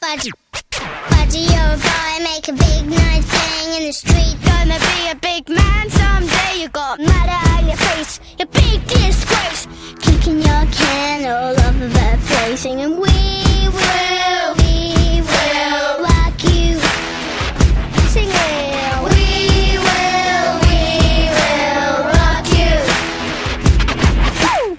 Budgie, you're a boy, make a big nice thing in the street. Gonna be a big man someday. You got murder on your face, your big disgrace. Kicking your can all over the place, singing we